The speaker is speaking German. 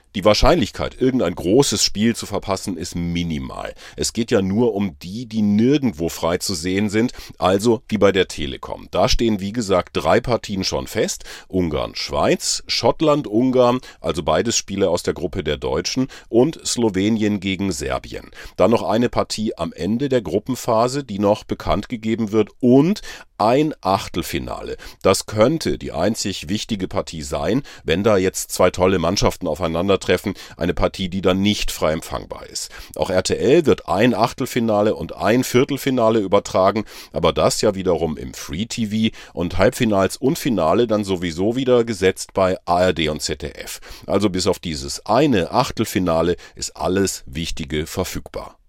Die Wahrscheinlichkeit, irgendein großes Spiel zu verpassen, ist minimal. Es geht ja nur um die nirgendwo frei zu sehen sind, also wie bei der Telekom. Da stehen wie gesagt 3 Partien schon fest: Ungarn-Schweiz, Schottland-Ungarn, also beides Spiele aus der Gruppe der Deutschen, und Slowenien gegen Serbien. Dann noch eine Partie am Ende der Gruppenphase, die noch bekannt gegeben wird, und ein Achtelfinale. Das könnte die einzig wichtige Partie sein, wenn da jetzt 2 tolle Mannschaften aufeinandertreffen, eine Partie, die dann nicht frei empfangbar ist. Auch RTL wird ein Achtelfinale und ein Viertelfinale übertragen, aber das ja wiederum im Free TV, und Halbfinals und Finale dann sowieso wieder gesetzt bei ARD und ZDF. Also bis auf dieses eine Achtelfinale ist alles Wichtige verfügbar.